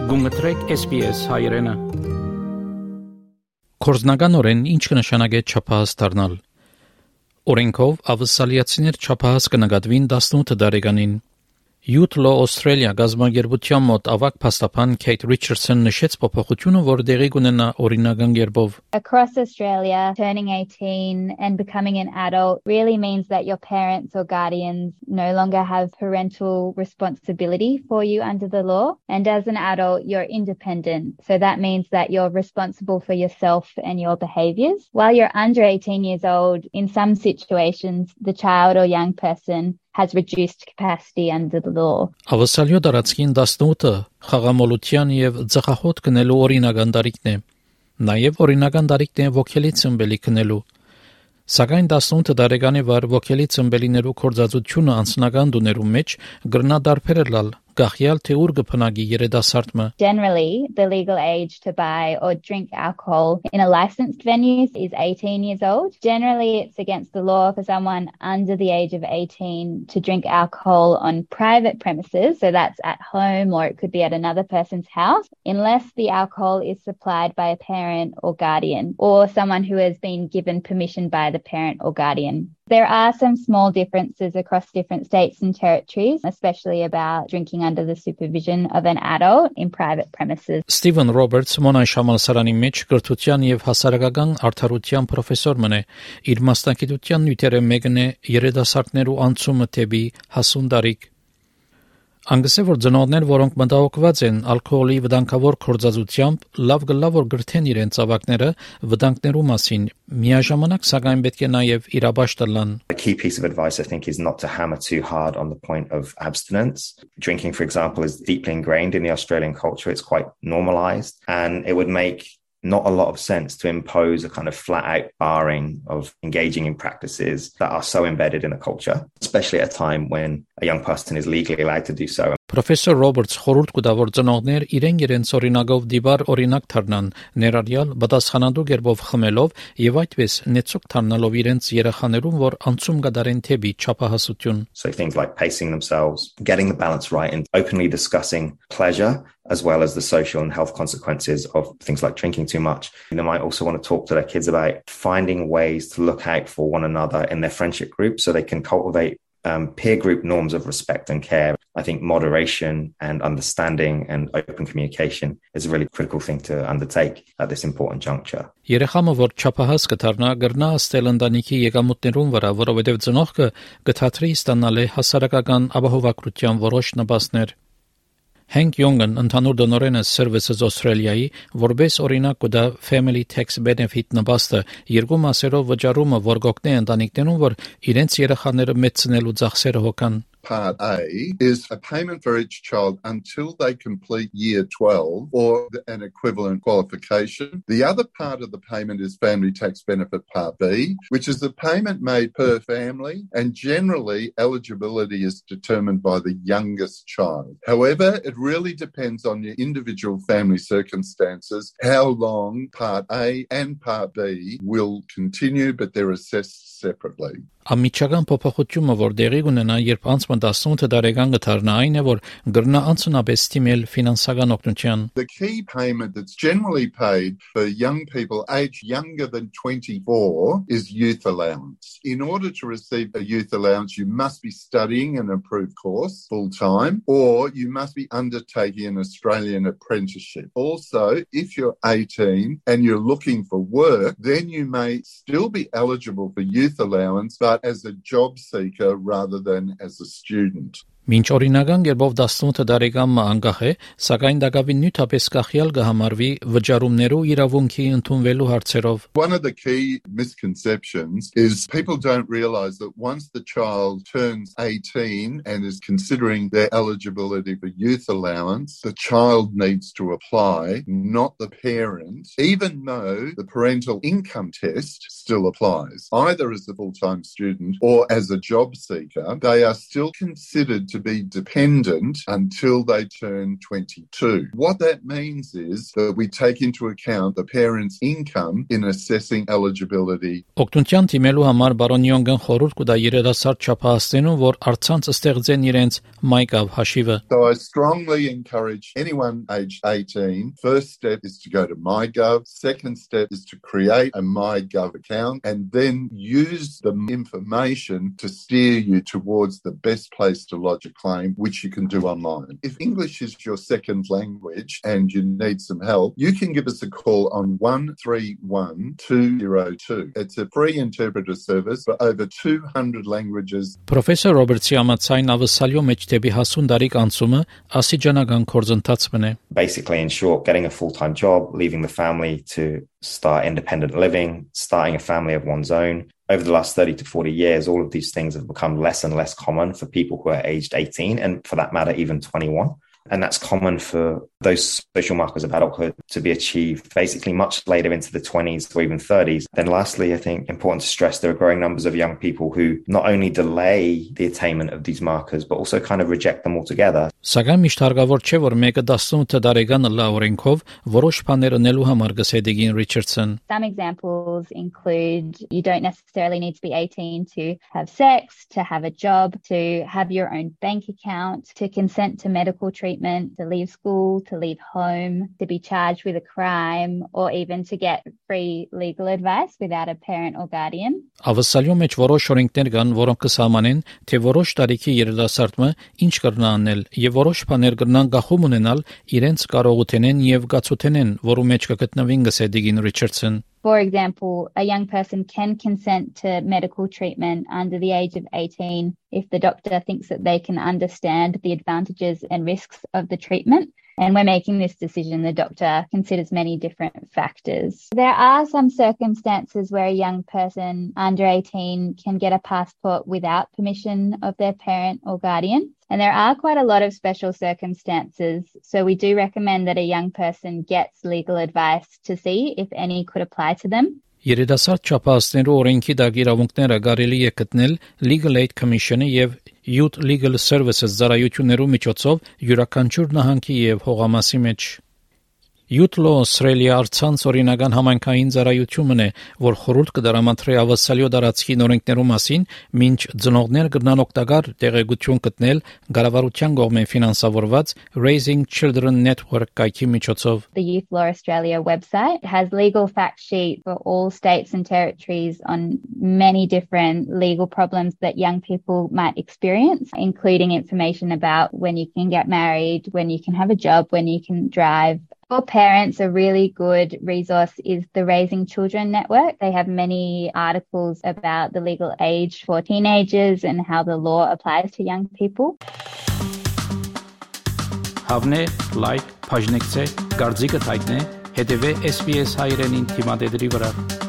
Գումտրեք SPS հայրենը։ Կորզնականորեն ինչ կնշանակե չափահաս դառնալ։ Օրենքով ավսալիացիներ չափահաս կնկատվին 18 տարեկանին։ Youth Law Australia գազագերբության մոտ ավագ փաստաբան Kate Richardson նշեց փոփոխությունը, որ դեղի կունենա օրինական կերպով։ Across Australia, turning 18 and becoming an adult really means that your parents or guardians no longer have parental responsibility for you under the law. And as an adult, you're independent. So that means that you're responsible for yourself and your behaviours. While you're under 18 years old, in some situations, the child or young person has reduced capacity under the law. Ավսալյո դարածքին 18-ը խաղամոլության եւ ծխախոտ կնելու օրինական տարիքն է։ Նաեւ օրինական տարիքն է ոգելի ծնբելի կնելու։ Սակայն 18 տարեկանի վար ոգելի ծնբելիներու կորզածությունը անձնական դուներու մեջ գրնա դարբերել գախյալ թե ուր կփնագի երիտասարդը։ Generally, the legal age to buy or drink alcohol in a licensed venue is 18 years old. Generally, it's against the law for someone under the age of 18 to drink alcohol on private premises, so that's at home or it could be at another person's house, unless the alcohol is supplied by a parent or guardian or someone who has been given permission by the parent or guardian. There are some small differences across different states and territories, especially about drinking under the supervision of an adult in private premises. Stephen Roberts Մոնայ Շամալսարանի մեջ կրթության եւ հասարակական արդարության պրոֆեսոր մնե իր մասնագիտության նյութերը մեկն է երիտասարդներու անցումը թեպի հասուն տարիք։ Անգսե որ ծնողներ, որոնք մտահոգված են ալկոհոլի վտանգավոր կորզածությամբ, լավ գլա որ գրթեն իրենց ավակները վտանգներու մասին, միաժամանակ սակայն պետք է նաև իրաբաշ տալան։ A key piece of advice, I think, is not to hammer too hard on the point of abstinence. Drinking, for example, is deeply ingrained in the Australian culture. It's quite normalized, and it would make not a lot of sense to impose a kind of flat-out barring of engaging in practices that are so embedded in a culture, especially at a time when a young person is legally allowed to do so. Պրոֆեսոր Ռոբերտս խորհուրդ կտա, որ ծնողներ իրենց օրինակով դիբար օրինակ դառնան, ներառյալ պատասխանատու կերպով խմելով եւ այդպես նեցուկ դառնալով իրենց երեխաներուն, որ անցում կդարեն թեպի չափահասություն. So things like pacing themselves, getting the balance right, and openly discussing pleasure as well as the social and health consequences of things like drinking too much. They might also want to talk to their kids about finding ways to look out for one another in their friendship group so they can cultivate peer group norms of respect and care. I think moderation and understanding and open communication is a really critical thing to undertake at this important juncture. Երեխամը որ չափահաս կդառնա, գրնա ստել ընտանիքի եկամուտներուն վրա, որովհետև ծնողքը կթատրի ստանալ է հասարակական ապահովագրության որոշ նպաստներ։ Hank Youngen, ընդհանուր դոնորենը Services Australia-ի, որպես օրինակ կդա Family Tax Benefit նպաստը, երկու մասերով վճարումը, որ կօգնի ընտանիքներուն, որ իրենց երեխաները մեծնելու ծախսերը հոգան։ Part A is a payment for each child until they complete year 12 or an equivalent qualification. The other part of the payment is Family Tax Benefit Part B, which is the payment made per family, and generally eligibility is determined by the youngest child. However, it really depends on your individual family circumstances how long Part A and Part B will continue, but they're assessed separately. Ամիջական փոփոխությունը, որ դեղի ունենա, երբ անցումը 18 տարեկան կդառնա, այն է, որ գրնա անցնաբես թիմել ֆինանսական օգնության։ The key payment that's generally paid for young people aged younger than 24 is youth allowance. In order to receive a youth allowance, you must be studying an approved course full time, or you must be undertaking an Australian apprenticeship. Also, if you're 18 and you're looking for work, then you may still be eligible for youth allowance, but as a job seeker rather than as a student. Մինչ օրինական կերպով 18 տարեկանը անկախ է, սակայն դակավին նյութապես կախյալ կհամարվի վճարումներու իրավունքի ընդունվելու հարցերով։ One of the key misconceptions is people don't realise that once the child turns 18 and is considering their eligibility for youth allowance, the child needs to apply, not the parent, even though the parental income test still applies. Either as a full-time student or as a job seeker, they are still considered to to be dependent until they turn 22. What that means is that we take into account the parent's income in assessing eligibility. Օգնության թիմելու համար բարոն Յոնգն խորհուրդ կտա երիտասարդ չափահասներուն, որ առցանց ստեղծեն իրենց MyGov հաշիվը. So I strongly encourage anyone aged 18, first step is to go to MyGov, second step is to create a MyGov account and then use the information to steer you towards the best place to lodge a claim, which you can do online. If English is your second language and you need some help, you can give us a call on 131202. It's a free interpreter service for over 200 languages. Պրոֆեսոր Ռոբերտսի ամացայն ավսալյո մեջ դեպի հասուն դարիք անցումը ասիջանական կորձընթաց մնե. Basically, in short, getting a full-time job, leaving the family to start independent living, starting a family of one's own. Over the last 30 to 40 years, all of these things have become less and less common for people who are aged 18 and for that matter, even 21. And that's common for those social markers of adulthood to be achieved basically much later into the 20s or even 30s. Then lastly, I think important to stress there are growing numbers of young people who not only delay the attainment of these markers, but also kind of reject them altogether. Սակայն միշտ հարկավոր չէ, որ մեկը 18 տարեկան լա օրենքով որոշ բաներ անելու համար գսե Դիգին Ռիչարդսոն. Some examples include you don't necessarily need to be 18 to have sex, to have a job, to have your own bank account, to consent to medical treatment, to leave school, to leave home, to be charged with a crime, or even to get free legal advice without a parent or guardian. Ավսալյո մեջ որոշ օրենքներ կան, որոնք կսահմանեն, թե որոշ տարիքի երիտասարդը ինչ կրնա անել, եւ որոշ բաներ կրնան գախում ունենալ իրենց կարողութենեն եւ գացութենեն, որու մեջ կգտնվին գսե Դիգին Ռիչարդսոն. For example, a young person can consent to medical treatment under the age of 18 if the doctor thinks that they can understand the advantages and risks of the treatment. And when making this decision, the doctor considers many different factors. There are some circumstances where a young person under 18 can get a passport without permission of their parent or guardian. And there are quite a lot of special circumstances. So we do recommend that a young person gets legal advice to see if any could apply to them. Երիտասարդ չափահասներու օրենքի դակ իրավունքները կարելի է գտնել Legal Aid Commission-ը եւ Youth Legal Services ծառայություններու միջոցով յուրաքանչյուր նահանգի եւ հողամասի մեջ. Youth Law Australia արցանց օրինական համայնքային ծառայությունն է, որ խորհուրդ կդրամատրի ավասալյո դարածքի օրենքներու մասին, մինչ ծնողներ կգնան օգտակար տեղեկություն գտնել կառավարության կողմեն ֆինանսավորված Raising Children Network կայքի միջոցով. The Youth Law Australia website has legal fact sheet for all states and territories on many different legal problems that young people might experience, including information about when you can get married, when you can have a job, when you can drive. For parents, a really good resource is the Raising Children Network. They have many articles about the legal age for teenagers and how the law applies to young people. Հավնե, լայք, բաժնեկցե, դարձիկը թայտնե, հետևե SBS հայրենին թիմադեդրի վրա.